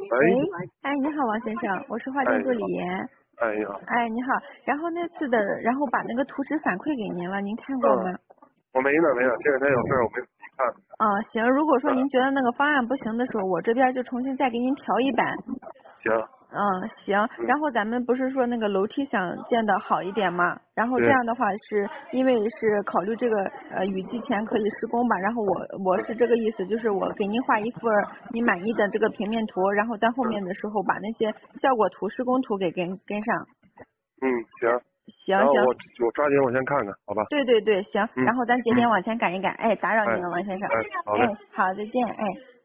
喂， 喂，哎，你好，王先生，我是花店助理。 哎，你好。 哎，你好。然后那次的，然后把那个图纸反馈给您了，您看过吗？ 我没呢，这两天有事儿，我没仔细看。 行，如果说您觉得那个方案不行的时候，我这边就重新再给您调一版。 行。 行。然后咱们不是说那个楼梯想建的好一点嘛？然后这对样的话是因为是考虑这个雨季前可以施工吧？然后我是这个意思，就是我给您画一份你满意的这个平面图，然后在后面的时候把那些效果图、施工图给跟上。 行。 行。 然后我抓紧我先看看，好吧？ 对，行。然后咱节点往前赶一赶。哎，打扰您了，王先生。 好嘞。 好，再见。哎。